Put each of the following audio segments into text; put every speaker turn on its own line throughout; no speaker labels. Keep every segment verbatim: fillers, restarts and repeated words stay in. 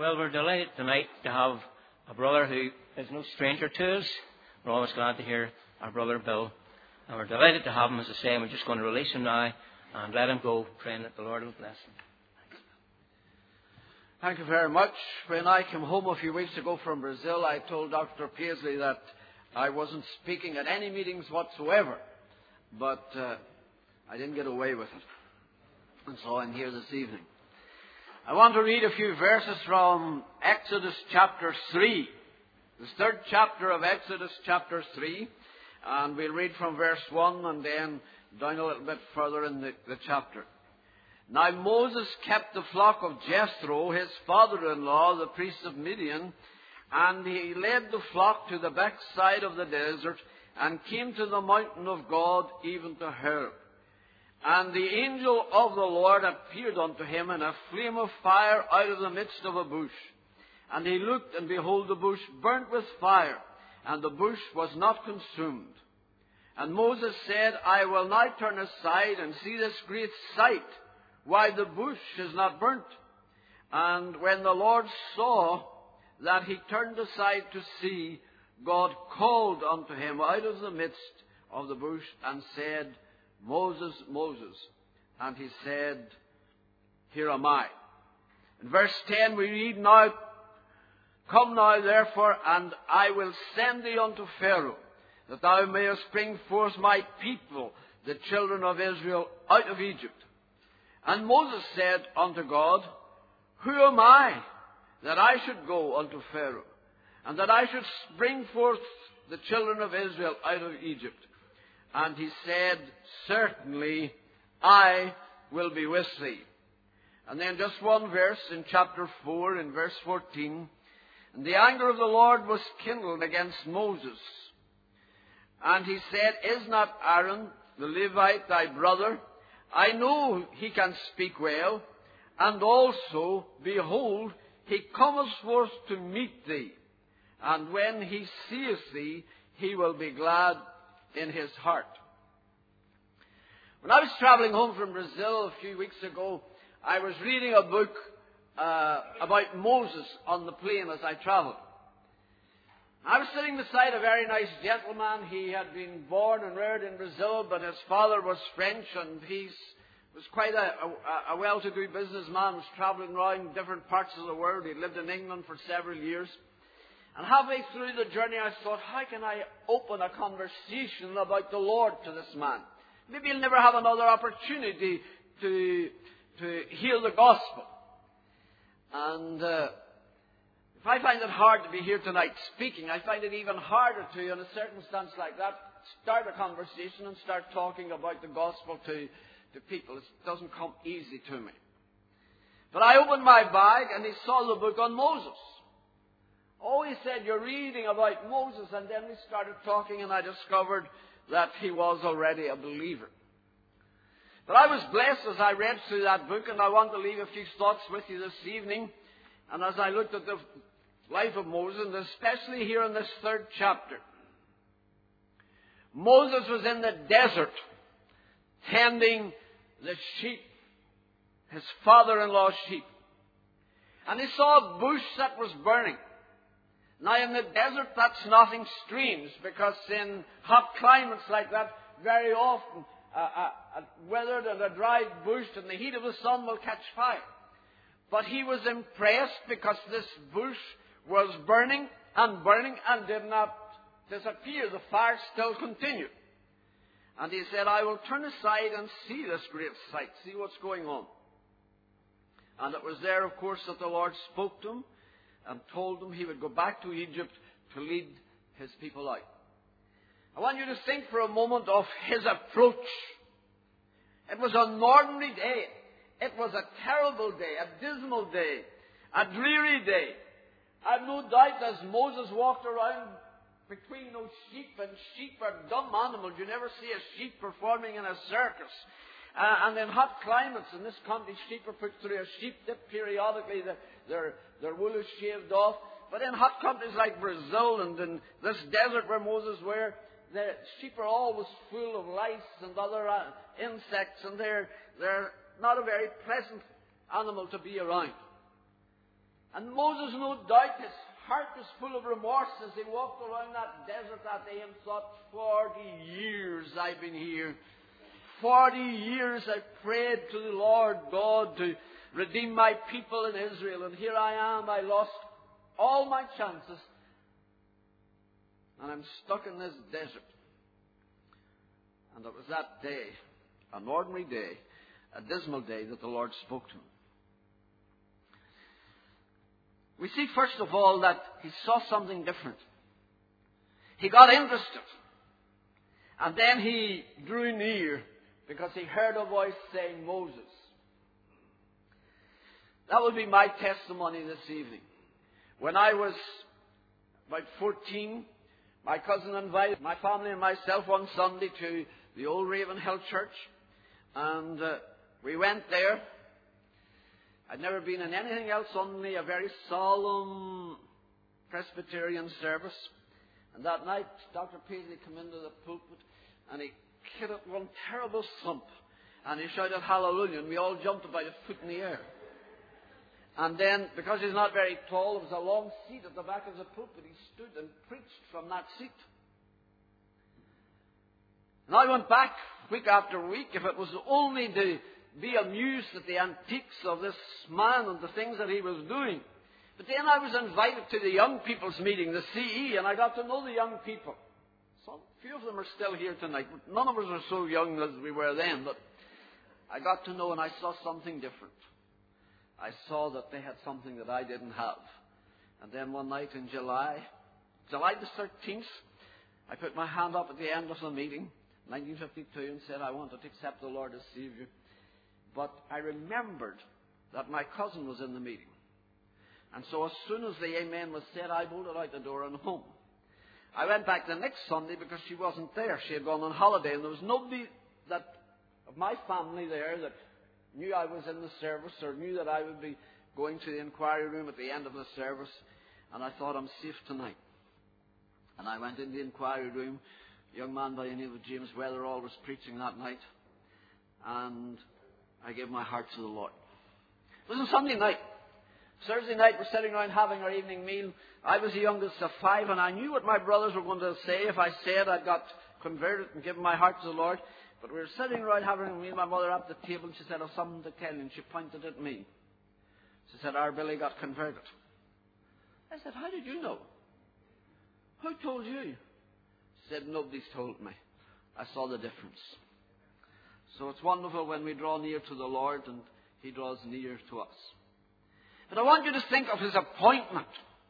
Well, we're delighted tonight to have a brother who is no stranger to us. We're always glad to hear our brother Bill. And we're delighted to have him, as I say, and we're just going to release him now and let him go, praying that the Lord will bless him.
Thank you very much. When I came home a few weeks ago from Brazil, I told Doctor Paisley that I wasn't speaking at any meetings whatsoever. But uh, I didn't get away with it. And so I'm here this evening. I want to read a few verses from Exodus chapter three. The third chapter of Exodus chapter three. And we'll read from verse one and then down a little bit further in the, the chapter. Now Moses kept the flock of Jethro, his father-in-law, the priest of Midian, and he led the flock to the backside of the desert and came to the mountain of God, even to Horeb. And the angel of the Lord appeared unto him in a flame of fire out of the midst of a bush. And he looked, and behold, the bush burnt with fire, and the bush was not consumed. And Moses said, I will now turn aside and see this great sight, why the bush is not burnt. And when the Lord saw that he turned aside to see, God called unto him out of the midst of the bush and said, Moses, Moses. And he said, Here am I. In verse ten we read now, Come now therefore, and I will send thee unto Pharaoh, that thou mayest bring forth my people, the children of Israel, out of Egypt. And Moses said unto God, Who am I, that I should go unto Pharaoh, and that I should bring forth the children of Israel out of Egypt? And he said, Certainly I will be with thee. And then just one verse in chapter four, in verse fourteen. And the anger of the Lord was kindled against Moses. And he said, Is not Aaron the Levite thy brother? I know he can speak well. And also, behold, he cometh forth to meet thee. And when he seeth thee, he will be glad in his heart. When I was traveling home from Brazil a few weeks ago, I was reading a book uh, about Moses on the plane as I traveled. I was sitting beside a very nice gentleman. He had been born and reared in Brazil, but his father was French, and he was quite a, a, a well-to-do businessman, was traveling around different parts of the world. He lived in England for several years. And halfway through the journey, I thought, how can I open a conversation about the Lord to this man? Maybe he'll never have another opportunity to, to hear the gospel. And uh, if I find it hard to be here tonight speaking, I find it even harder to, in a circumstance like that, start a conversation and start talking about the gospel to, to people. It doesn't come easy to me. But I opened my bag and he saw the book on Moses. Oh, he said, You're reading about Moses. And then we started talking and I discovered that he was already a believer. But I was blessed as I read through that book, and I want to leave a few thoughts with you this evening. And as I looked at the life of Moses, and especially here in this third chapter, Moses was in the desert tending the sheep, his father-in-law's sheep. And he saw a bush that was burning. Now, in the desert, that's nothing strange, because in hot climates like that, very often a, a, a withered and a dried bush in the heat of the sun will catch fire. But he was impressed because this bush was burning and burning and did not disappear. The fire still continued. And he said, I will turn aside and see this great sight, see what's going on. And it was there, of course, that the Lord spoke to him and told him he would go back to Egypt to lead his people out. I want you to think for a moment of his approach. It was an ordinary day. It was a terrible day, a dismal day, a dreary day. I've no doubt as Moses walked around between those sheep, and sheep are dumb animals. You never see a sheep performing in a circus. Uh, and in hot climates, in this country, sheep are put through a sheep dip periodically. The, their, their wool is shaved off. But in hot countries like Brazil and in this desert where Moses were, the sheep are always full of lice and other uh, insects, and they're, they're not a very pleasant animal to be around. And Moses, no doubt, his heart was full of remorse as he walked around that desert that day and thought, forty years I've been here. Forty years I've prayed to the Lord God to redeem my people in Israel. And here I am, I lost all my chances. And I'm stuck in this desert. And it was that day, an ordinary day, a dismal day, that the Lord spoke to him. We see, first of all, that he saw something different. He got interested. And then he drew near because he heard a voice saying, Moses. That will be my testimony this evening. When I was about fourteen, my cousin invited my family and myself one Sunday to the old Ravenhill Church. And uh, we went there. I'd never been in anything else, only a very solemn Presbyterian service. And that night, Doctor Paisley came into the pulpit and he hit it one terrible thump. And he shouted hallelujah, and we all jumped about a foot in the air. And then, because he's not very tall, there was a long seat at the back of the pulpit. He stood and preached from that seat. And I went back week after week, if it was only to be amused at the antiques of this man and the things that he was doing. But then I was invited to the young people's meeting, the C E, and I got to know the young people. Some few of them are still here tonight, but none of us are so young as we were then. But I got to know, and I saw something different. I saw that they had something that I didn't have. And then one night in July, July the thirteenth, I put my hand up at the end of the meeting, nineteen fifty-two, and said, I wanted to accept the Lord as Savior. But I remembered that my cousin was in the meeting. And so as soon as the amen was said, I bolted out the door and home. I went back the next Sunday because she wasn't there. She had gone on holiday, and there was nobody that of my family there that knew I was in the service or knew that I would be going to the inquiry room at the end of the service. And I thought, I'm safe tonight. And I went in the inquiry room. A young man by the name of James Weatherall was preaching that night. And I gave my heart to the Lord. It was on Sunday night. Thursday night, we're sitting around having our evening meal. I was the youngest of five, and I knew what my brothers were going to say if I said I got converted and given my heart to the Lord. But we were sitting around having a meal, my mother at the table, and she said, I've something to tell you. And she pointed at me. She said, our Billy got converted. I said, how did you know? Who told you? She said, nobody's told me. I saw the difference. So it's wonderful when we draw near to the Lord and He draws near to us. But I want you to think of His appointment.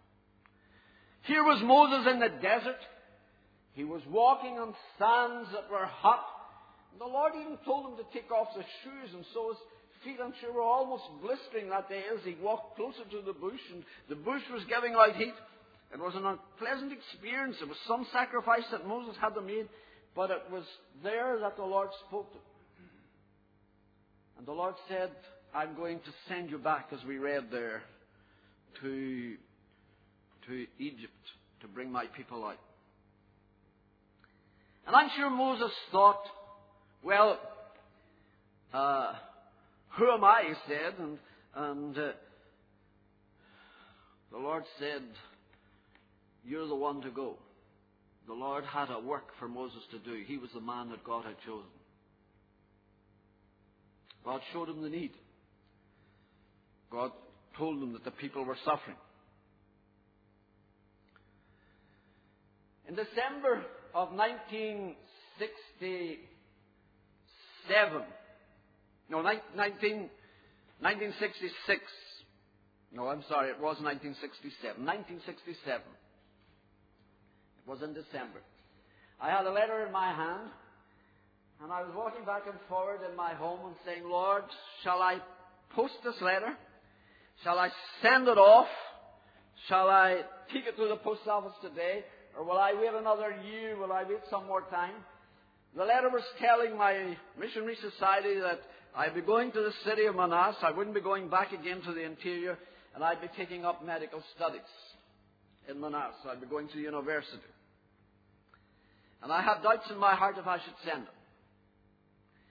Here was Moses in the desert. He was walking on sands that were hot. The Lord even told him to take off the shoes, and so his feet, I'm sure, were almost blistering that day as he walked closer to the bush, and the bush was giving out heat. It was an unpleasant experience. It was some sacrifice that Moses had to make, but it was there that the Lord spoke to him. And the Lord said, I'm going to send you back, as we read there, to, to Egypt to bring my people out. And I'm sure Moses thought, well, uh, who am I, he said, and, and uh, the Lord said, you're the one to go. The Lord had a work for Moses to do. He was the man that God had chosen. God showed him the need. God told him that the people were suffering. In December of nineteen sixty-seven, no, nineteen, nineteen sixty-six, no, I'm sorry, it was nineteen sixty-seven, nineteen sixty-seven, it was in December. I had a letter in my hand, and I was walking back and forward in my home and saying, Lord, shall I post this letter? Shall I send it off? Shall I take it to the post office today? Or will I wait another year? Will I wait some more time? The letter was telling my missionary society that I'd be going to the city of Manas. I wouldn't be going back again to the interior. And I'd be taking up medical studies in Manas. I'd be going to the university. And I had doubts in my heart if I should send it.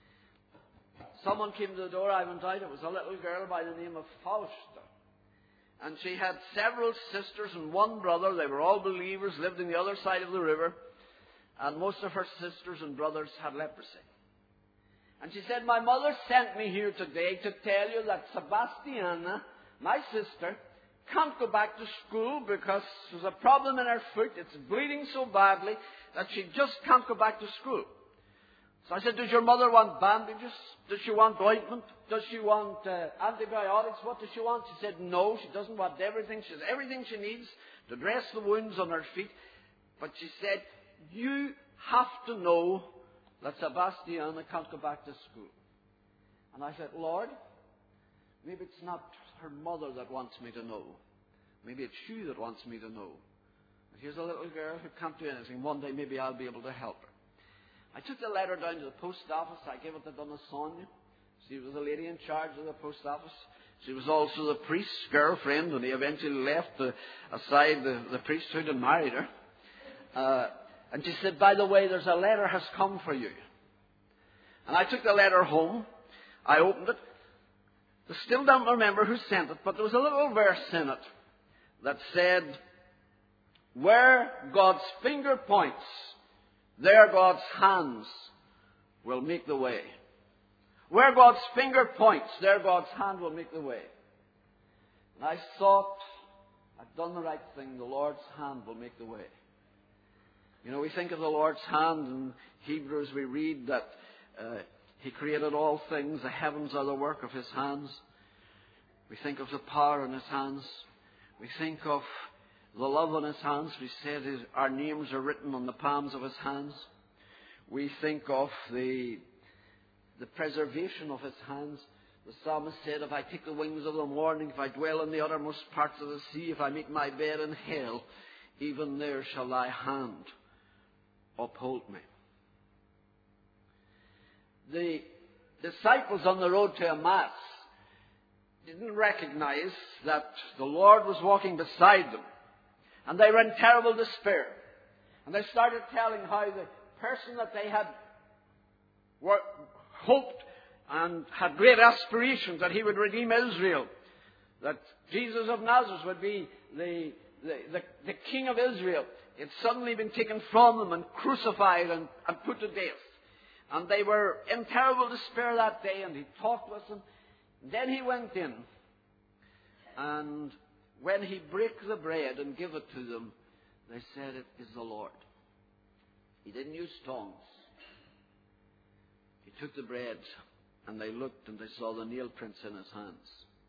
Someone came to the door. I went out. It was a little girl by the name of Fausta. And she had several sisters and one brother. They were all believers, lived on the other side of the river. And most of her sisters and brothers had leprosy. And she said, my mother sent me here today to tell you that Sebastiana, my sister, can't go back to school because there's a problem in her foot. It's bleeding so badly that she just can't go back to school. So I said, does your mother want bandages? Does she want ointment? Does she want uh, antibiotics? What does she want? She said, no, she doesn't want everything. She has everything she needs to dress the wounds on her feet. But she said, you have to know that Sebastiana can't go back to school. And I said, Lord, maybe it's not her mother that wants me to know. Maybe it's you that wants me to know. And here's a little girl who can't do anything. One day maybe I'll be able to help her. I took the letter down to the post office. I gave it to Donna Sonia. She was the lady in charge of the post office. She was also the priest's girlfriend when he eventually left the, aside the, the priesthood and married her. Uh, and she said, by the way, there's a letter has come for you. And I took the letter home. I opened it. I still don't remember who sent it, but there was a little verse in it that said, where God's finger points, there God's hands will make the way. Where God's finger points, there God's hand will make the way. And I thought, I've done the right thing. The Lord's hand will make the way. You know, we think of the Lord's hand in Hebrews. We read that uh, He created all things. The heavens are the work of His hands. We think of the power in His hands. We think of the love in His hands. We said his, our names are written on the palms of His hands. We think of the, the preservation of His hands. The psalmist said, if I take the wings of the morning, if I dwell in the uttermost parts of the sea, if I make my bed in hell, even there shall thy hand uphold me. The disciples on the road to Emmaus didn't recognize that the Lord was walking beside them. And they were in terrible despair. And they started telling how the person that they had worked, hoped and had great aspirations that He would redeem Israel, that Jesus of Nazareth would be the, the, the, the King of Israel, had suddenly been taken from them and crucified and, and put to death. And they were in terrible despair that day, and He talked with them. Then He went in, and when He broke the bread and gave it to them, they said, it is the Lord. He didn't use tongues. He took the bread, and they looked, and they saw the nail prints in His hands.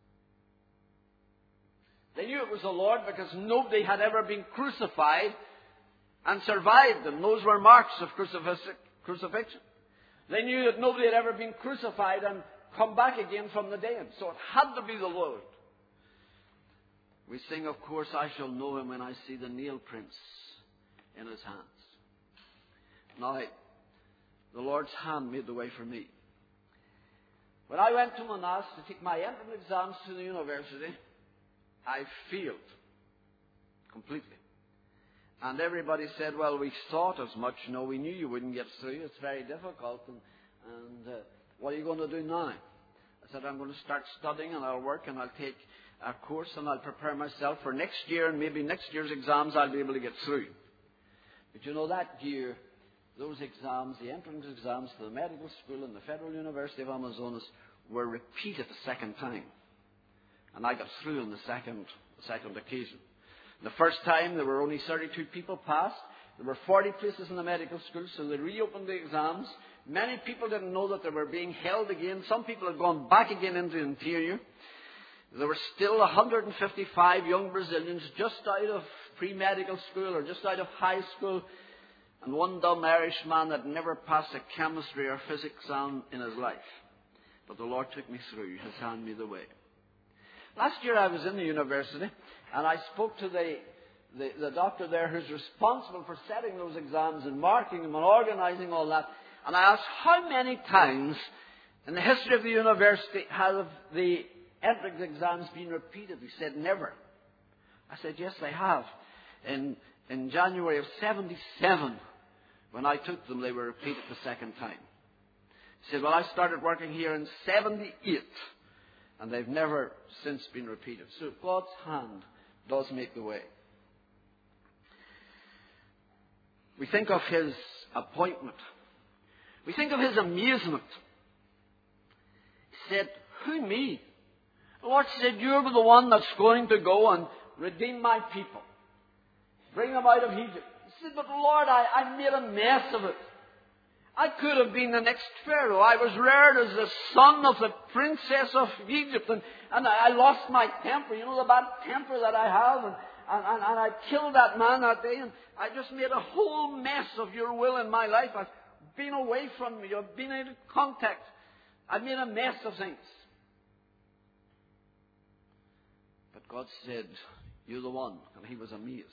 They knew it was the Lord because nobody had ever been crucified and survived them. Those were marks of crucifixion. They knew that nobody had ever been crucified and come back again from the dead. So it had to be the Lord. We sing, of course, I shall know Him when I see the nail prints in His hands. Now, the Lord's hand made the way for me. When I went to Monash to take my entrance exams to the university, I failed completely. And everybody said, well, we thought as much. No, we knew you wouldn't get through. It's very difficult. And, and uh, what are you going to do now? I said, I'm going to start studying, and I'll work, and I'll take a course, and I'll prepare myself for next year, and maybe next year's exams I'll be able to get through. But you know, that year, those exams, the entrance exams to the medical school and the Federal University of Amazonas, were repeated a second time. And I got through on the second, the second occasion. The first time, there were only thirty-two people passed. There were forty places in the medical school, so they reopened the exams. Many people didn't know that they were being held again. Some people had gone back again into the interior. There were still one hundred fifty-five young Brazilians just out of pre-medical school or just out of high school. And one dumb Irishman had never passed a chemistry or physics exam in his life. But the Lord took me through. His hand me the way. Last year I was in the university, and I spoke to the, the, the doctor there who's responsible for setting those exams and marking them and organizing all that. And I asked, how many times in the history of the university have the entrance exams been repeated? He said, never. I said, yes, they have. In, in January of seventy-seven, when I took them, they were repeated the second time. He said, well, I started working here in seventy-eight. And they've never since been repeated. So God's hand does make the way. We think of his appointment. We think of his amazement. He said, who me? The Lord said, you're the one that's going to go and redeem my people. Bring them out of Egypt. He said, but Lord, I, I made a mess of it. I could have been the next Pharaoh. I was reared as the son of the princess of Egypt. And, and I, I lost my temper. You know the bad temper that I have. And, and, and, and I killed that man that day. And I just made a whole mess of your will in my life. I've been away from you. I've been out of contact. I've made a mess of things. But God said, you're the one. And he was amazed.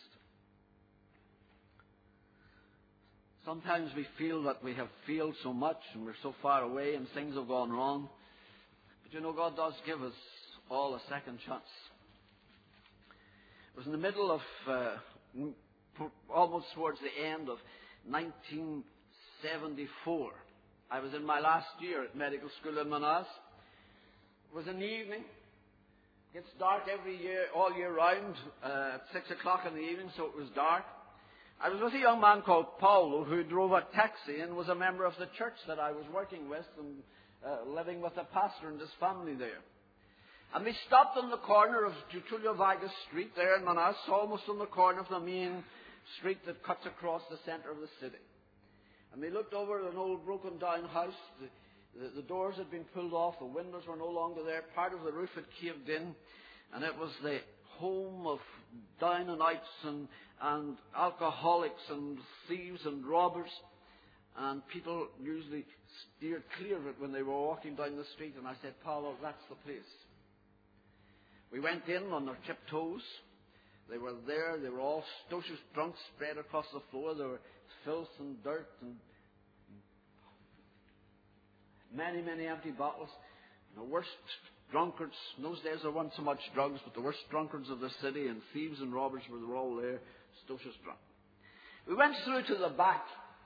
Sometimes we feel that we have failed so much and we're so far away and things have gone wrong. But you know, God does give us all a second chance. It was in the middle of, uh, almost towards the end of nineteen seventy-four. I was in my last year at medical school in Manaz. It was in the evening. It gets dark every year, all year round, uh, at six o'clock in the evening, so it was dark. I was with a young man called Paulo who drove a taxi and was a member of the church that I was working with and uh, living with a pastor and his family there. And we stopped on the corner of Getulio Vargas Street there in Manaz, almost on the corner of the main street that cuts across the centre of the city. And we looked over at an old broken down house. The, the, the doors had been pulled off, the windows were no longer there, part of the roof had caved in, and it was the home of down and outs and, and alcoholics and thieves and robbers. And people usually steered clear of it when they were walking down the street. And I said, Paulo, that's the place. We went in on their tiptoes. They were there. They were all stocious drunks spread across the floor. There were filth and dirt and many, many empty bottles. And the worst drunkards, in those days there weren't so much drugs, but the worst drunkards of the city and thieves and robbers were, were all there, stocious drunk. We went through to the back.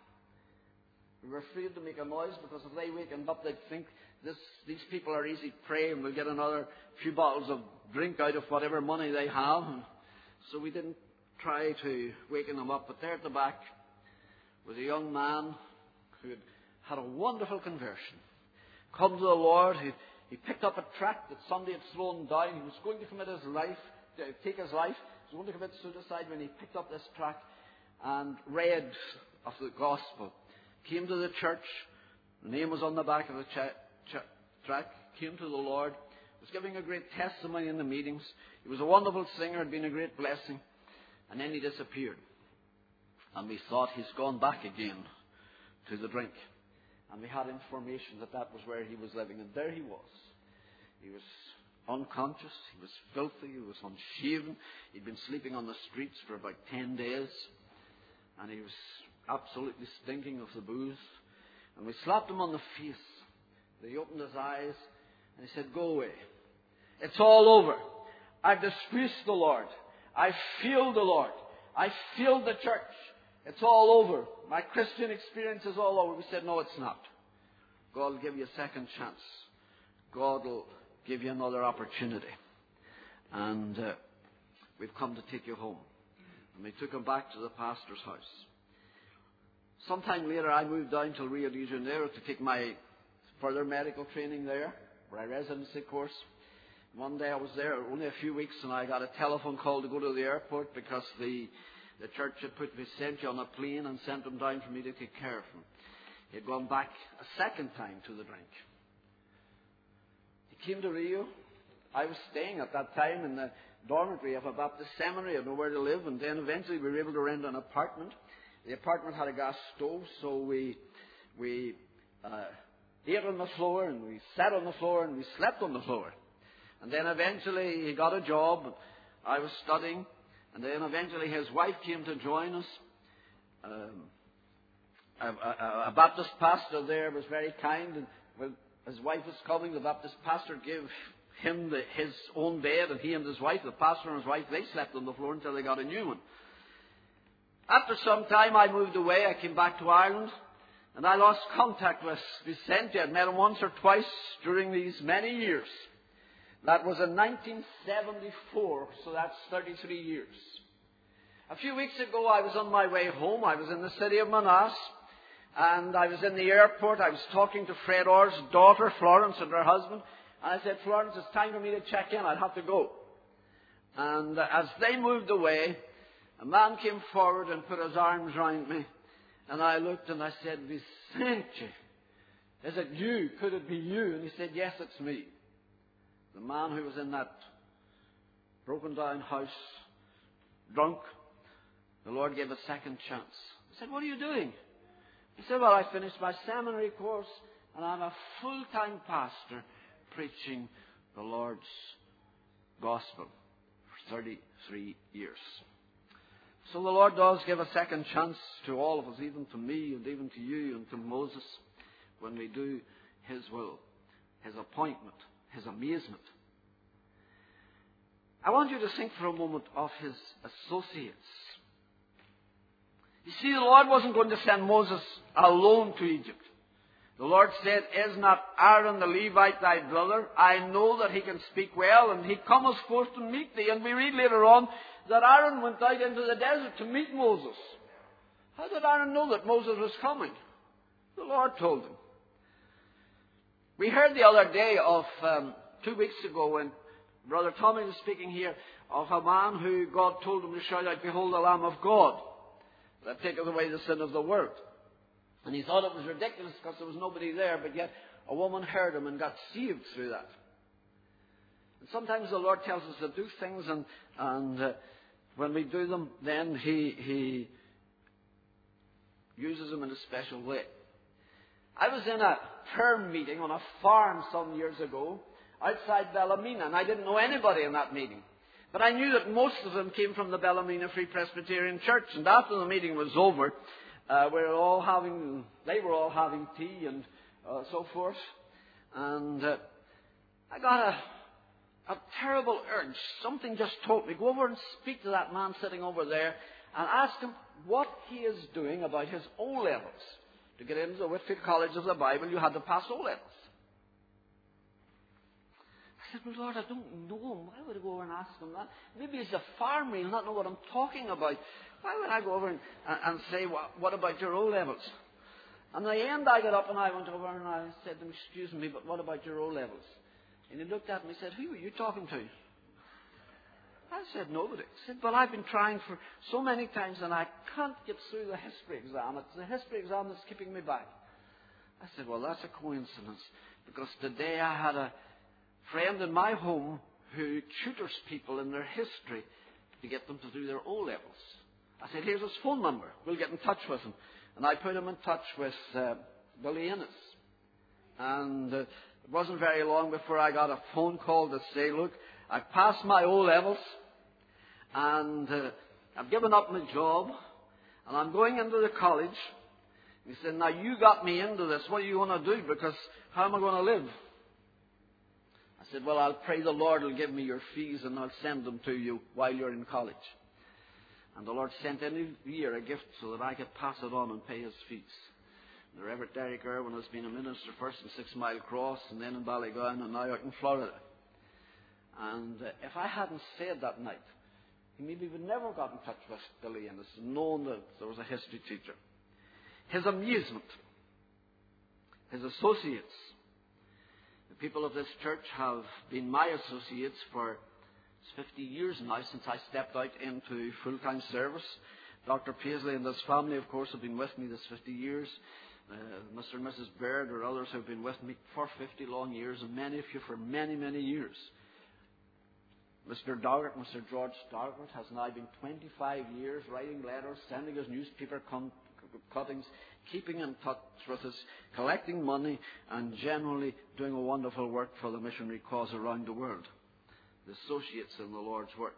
We were afraid to make a noise because if they wakened up, they'd think this, these people are easy prey and we'll get another few bottles of drink out of whatever money they have. And so we didn't try to waken them up. But there at the back was a young man who had had a wonderful conversion. Come to the Lord. He, he picked up a tract that somebody had thrown down. He was going to commit his life, to take his life. He was going to commit suicide when he picked up this tract and read of the gospel. Came to the church. The name was on the back of the ch- ch- tract. Came to the Lord. Was giving a great testimony in the meetings. He was a wonderful singer. Had been a great blessing. And then he disappeared. And we thought he's gone back again to the drink. And we had information that that was where he was living. And there he was. He was unconscious. He was filthy. He was unshaven. He'd been sleeping on the streets for about ten days. And he was absolutely stinking of the booze. And we slapped him on the face. He opened his eyes and he said, go away. It's all over. I've disgraced the Lord. I've failed the Lord. I've failed the church. It's all over. My Christian experience is all over. We said, no, it's not. God will give you a second chance. God will give you another opportunity. And uh, we've come to take you home. And we took him back to the pastor's house. Sometime later, I moved down to Rio de Janeiro to take my further medical training there, my residency course. One day I was there only a few weeks, and I got a telephone call to go to the airport because the the church had put Vicente on a plane and sent him down for me to take care of him. He had gone back a second time to the drink. He came to Rio. I was staying at that time in the dormitory of a Baptist seminary. I had nowhere to live, and then eventually we were able to rent an apartment. The apartment had a gas stove, so we we uh, ate on the floor, and we sat on the floor, and we slept on the floor. And then eventually he got a job. I was studying. And then eventually his wife came to join us. Um, a, a, a Baptist pastor there was very kind. And when his wife was coming, the Baptist pastor gave him the, his own bed, and he and his wife, the pastor and his wife, they slept on the floor until they got a new one. After some time, I moved away. I came back to Ireland, and I lost contact with Vicente. I'd met him once or twice during these many years. That was in nineteen seventy-four, so that's thirty-three years. A few weeks ago, I was on my way home. I was in the city of Manasseh, and I was in the airport. I was talking to Fred Orr's daughter, Florence, and her husband. And I said, Florence, it's time for me to check in. I'll have to go. And uh, as they moved away, a man came forward and put his arms round me. And I looked and I said, Vicente, is it you? Could it be you? And he said, yes, it's me. The man who was in that broken down house, drunk, the Lord gave a second chance. I said, what are you doing? He said, well, I finished my seminary course and I'm a full-time pastor preaching the Lord's gospel for thirty-three years. So the Lord does give a second chance to all of us, even to me and even to you and to Moses, when we do His will, His appointment, His amazement. I want you to think for a moment of His associates. You see, the Lord wasn't going to send Moses alone to Egypt. The Lord said, is not Aaron the Levite thy brother? I know that he can speak well, and he cometh forth to meet thee. And we read later on that Aaron went out into the desert to meet Moses. How did Aaron know that Moses was coming? The Lord told him. We heard the other day of, um, two weeks ago when Brother Tommy was speaking here, of a man who God told him to shout out, behold the Lamb of God, that taketh away the sin of the world. And he thought it was ridiculous because there was nobody there, but yet a woman heard him and got saved through that. And sometimes the Lord tells us to do things, and, and uh, when we do them, then He, he uses them in a special way. I was in a prayer meeting on a farm some years ago outside Bellamina, and I didn't know anybody in that meeting. But I knew that most of them came from the Bellamina Free Presbyterian Church. And after the meeting was over, uh, we were all having, they were all having tea and uh, so forth. And uh, I got a, a terrible urge. Something just told me, go over and speak to that man sitting over there and ask him what he is doing about his O-levels. To get into the Whitfield College of the Bible, you had to pass O-levels. I said, well, Lord, I don't know him. Why would I go over and ask him that? Maybe he's a farmer. He'll not know what I'm talking about. Why would I go over and, and say, what, what about your O-levels? And in the end, I got up and I went over and I said to him, excuse me, but what about your O-levels? And he looked at me and said, who are you talking to? I said, nobody. He said, well, I've been trying for so many times and I can't get through the history exam. It's the history exam that's keeping me back. I said, well, that's a coincidence, because today I had a friend in my home who tutors people in their history to get them to do their O-levels. I said, here's his phone number. We'll get in touch with him. And I put him in touch with uh, Billy Innes. And uh, it wasn't very long before I got a phone call to say, look, I've passed my O-levels and uh, I've given up my job and I'm going into the college. He said, now you got me into this. What are you going to do? Because how am I going to live? I said, well, I'll pray the Lord will give me your fees and I'll send them to you while you're in college. And the Lord sent every year a gift so that I could pass it on and pay his fees. The Reverend Derek Irwin has been a minister first in Six Mile Cross and then in Ballygowan and now out in Florida. And uh, if I hadn't said that night, he maybe would never have got in touch with Billy Innes and known that there was a history teacher. His amusement, his associates. The people of this church have been my associates for fifty years now, since I stepped out into full-time service. Doctor Paisley and his family, of course, have been with me this fifty years. Uh, Mister and Missus Baird or others have been with me for fifty long years, and many of you for many, many years. Mister Doggett, Mister George Doggett, has now been twenty-five years writing letters, sending us newspaper con- cuttings, keeping in touch with us, collecting money, and generally doing a wonderful work for the missionary cause around the world. The associates in the Lord's work.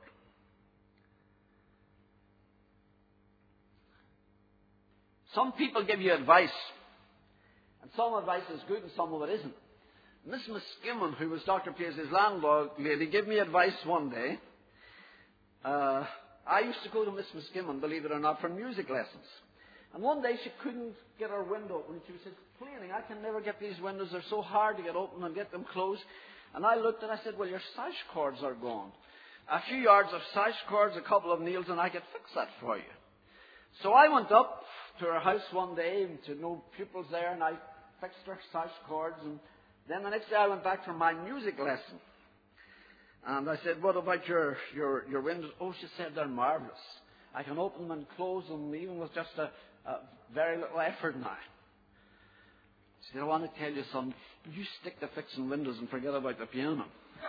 Some people give you advice, and some advice is good and some of it isn't. Miss Muskimon, who was Doctor Paisley's landlady, gave me advice one day. Uh, I used to go to Miss Muskimon, believe it or not, for music lessons. And one day she couldn't get her window open. She was complaining, I can never get these windows. They're so hard to get open and get them closed. And I looked and I said, well, your sash cords are gone. A few yards of sash cords, a couple of nails, and I could fix that for you. So I went up to her house one day to no pupils there, and I fixed her sash cords. And then the next day I went back for my music lesson. And I said, what about your, your, your windows? Oh, she said, they're marvelous. I can open them and close them even with just a, a very little effort now. She said, I want to tell you something. You stick to fixing windows and forget about the piano.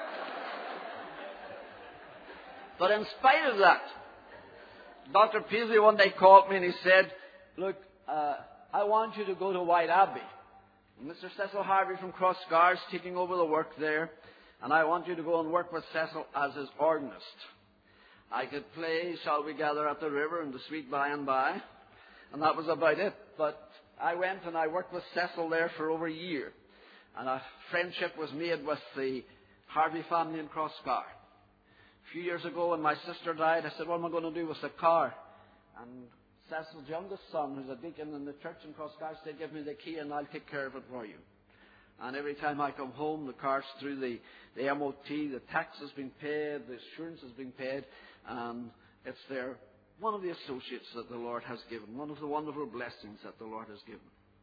But in spite of that, Doctor Paisley one day called me and he said, look, uh, I want you to go to White Abbey. Mister Cecil Harvey from Crossgar is taking over the work there, and I want you to go and work with Cecil as his organist. I could play Shall We Gather at the River and The Sweet By and By, and that was about it. But I went and I worked with Cecil there for over a year, and a friendship was made with the Harvey family in Crossgar. A few years ago when my sister died, I said, what am I going to do with the car? And Cecil's youngest son, who's a deacon in the church in Crossgar, said, give me the key and I'll take care of it for you. And every time I come home, the car's through the, the M O T, the tax has been paid, the insurance has been paid, and it's there. One of the associates that the Lord has given, one of the wonderful blessings that the Lord has given.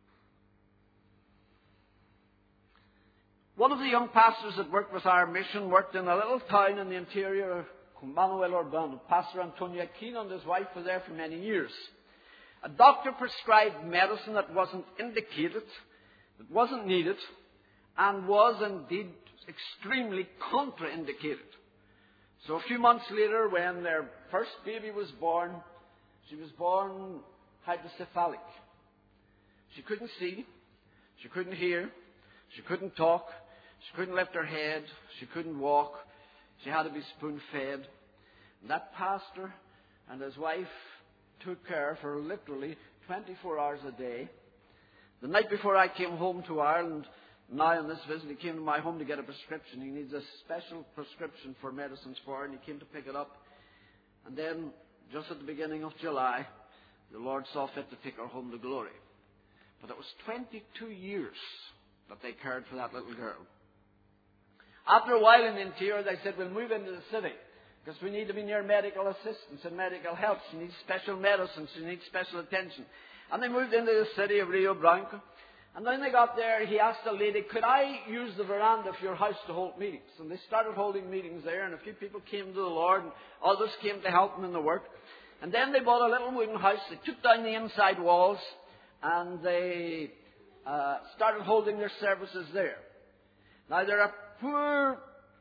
One of the young pastors that worked with our mission worked in a little town in the interior of Manuel Urbano. Pastor Antonio Aquino and his wife were there for many years. A doctor prescribed medicine that wasn't indicated, that wasn't needed, and was indeed extremely contraindicated. So a few months later, when their first baby was born, she was born hydrocephalic. She couldn't see, she couldn't hear, she couldn't talk, she couldn't lift her head, she couldn't walk, she had to be spoon-fed. And that pastor and his wife took care of her literally twenty-four hours a day. The night before I came home to Ireland, now on this visit, he came to my home to get a prescription. He needs a special prescription for medicines for her, and he came to pick it up. And then, just at the beginning of July, the Lord saw fit to take her home to glory. But it was twenty-two years that they cared for that little girl. After a while in the interior, they said, we'll move into the city because we need to be near medical assistance and medical help. She needs special medicine. She needs special attention. And they moved into the city of Rio Branco. And when they got there, he asked the lady, could I use the veranda of your house to hold meetings? And they started holding meetings there, and a few people came to the Lord, and others came to help them in the work. And then they bought a little wooden house. They took down the inside walls, and they uh, started holding their services there. Now, they're a poor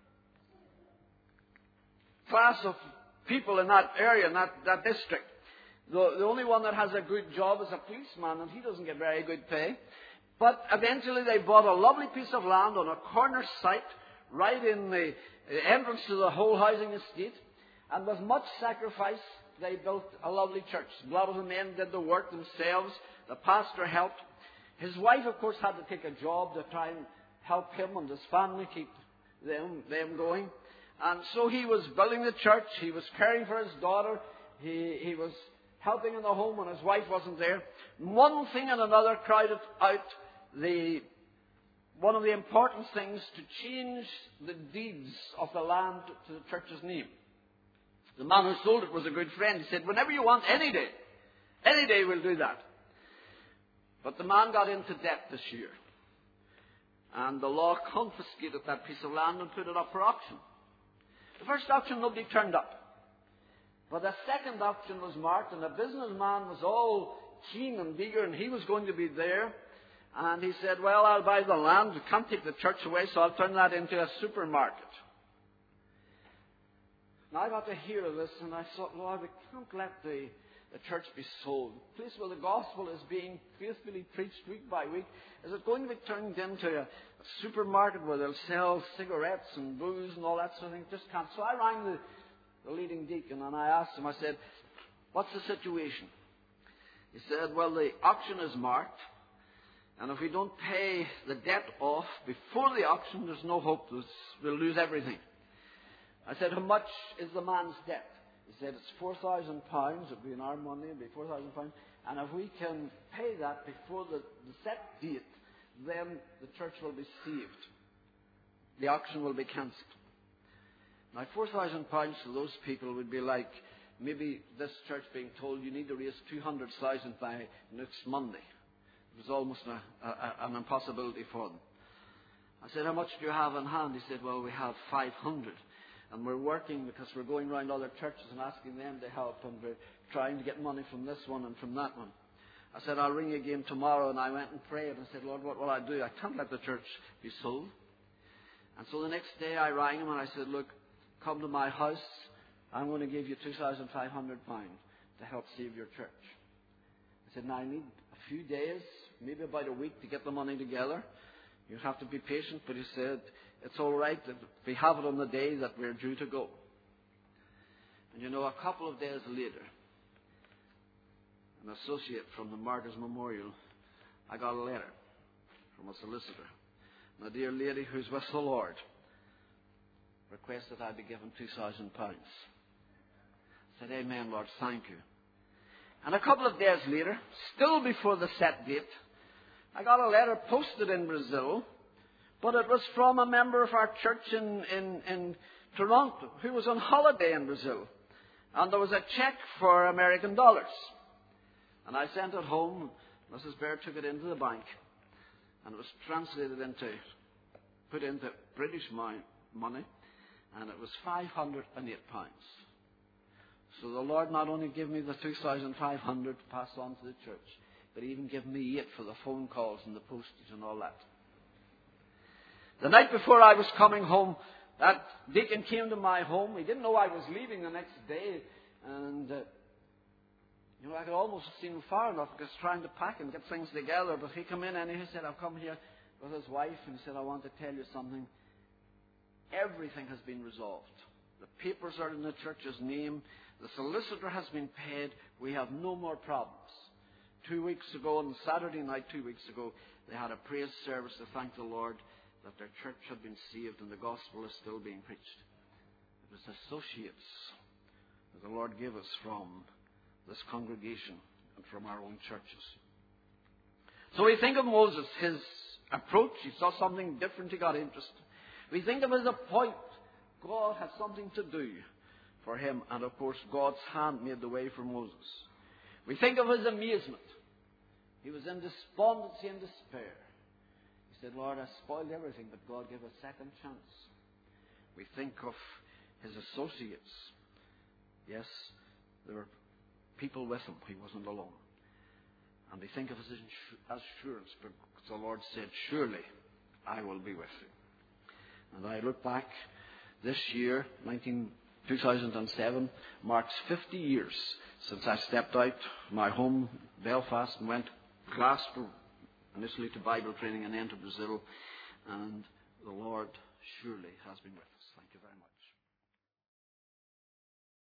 class of people in that area, in that, that district. The, the only one that has a good job is a policeman, and he doesn't get very good pay. But eventually they bought a lovely piece of land on a corner site right in the entrance to the whole housing estate. And with much sacrifice, they built a lovely church. A lot of the men did the work themselves. The pastor helped. His wife, of course, had to take a job to try and help him and his family, keep them, them going. And so he was building the church. He was caring for his daughter. He, he was helping in the home when his wife wasn't there. One thing and another crowded out the one of the important things to change the deeds of the land to the church's name. The man who sold it was a good friend. He said, whenever you want, any day, any day we'll do that. But the man got into debt this year. And the law confiscated that piece of land and put it up for auction. The first auction, nobody turned up. But the second auction was marked, and the businessman was all keen and eager, and he was going to be there. And he said, well, I'll buy the land. We can't take the church away, so I'll turn that into a supermarket. Now, I got to hear of this, and I thought, Lord, we can't let the, the church be sold. The place where the gospel is being faithfully preached week by week, is it going to be turned into a, a supermarket where they'll sell cigarettes and booze and all that sort of thing? Just can't. So I rang the, the leading deacon, and I asked him, I said, what's the situation? He said, well, the auction is marked, and if we don't pay the debt off before the auction, there's no hope. We'll lose everything. I said, how much is the man's debt? He said, it's four thousand pounds. It would be in our money. It would be four thousand pounds. And if we can pay that before the, the set date, then the church will be saved. the auction will be cancelled. Now, four thousand pounds to those people would be like maybe this church being told you need to raise two hundred thousand by next Monday. It was almost a, a, an impossibility for them. I said, how much do you have in hand? He said, well, we have five hundred. And we're working because we're going around other churches and asking them to help. And we're trying to get money from this one and from that one. I said, I'll ring you again tomorrow. And I went and prayed and said, Lord, what will I do? I can't let the church be sold. And so the next day I rang him and I said, look, come to my house. I'm going to give you two thousand five hundred pounds to help save your church. I said, now I need a few days, maybe about a week to get the money together. You have to be patient. But he said, it's all right if we have it on the day that we're due to go. And you know, a couple of days later, an associate from the Martyrs Memorial, I got a letter from a solicitor. And a dear lady who's with the Lord requested I be given two thousand pounds. I said, amen, Lord, thank you. And a couple of days later, still before the set date, I got a letter posted in Brazil, but it was from a member of our church in, in, in Toronto who was on holiday in Brazil. And there was a check for American dollars. And I sent it home. Missus Baird took it into the bank. And it was translated into, put into British money. And it was five hundred eight pounds. So the Lord not only gave me the two thousand five hundred to pass on to the church, but He even gave me eight for the phone calls and the postage and all that. The night before I was coming home, that deacon came to my home. He didn't know I was leaving the next day. And, uh, you know, I could almost have seen him far enough because trying to pack and get things together. But he came in and he said, I've come here with his wife. And he said, I want to tell you something. Everything has been resolved. The papers are in the church's name. The solicitor has been paid. We have no more problems. Two weeks ago, on Saturday night, two weeks ago, they had a praise service to thank the Lord that their church had been saved and the gospel is still being preached. It was associates that the Lord gave us from this congregation and from our own churches. So we think of Moses, his approach. He saw something different. He got interested. We think of his appointment. God had something to do for him. And of course, God's hand made the way for Moses. We think of his amazement. He was in despondency and despair. He said, Lord, I spoiled everything, but God gave a second chance. We think of his associates. Yes, there were people with him. He wasn't alone. And we think of his assurance, because the Lord said, surely I will be with you. And I look back, this year, two thousand seven, marks fifty years since I stepped out my home, Belfast, and went to Glasgow, initially to Bible training and then to Brazil. And the Lord surely has been with us. Thank you very much.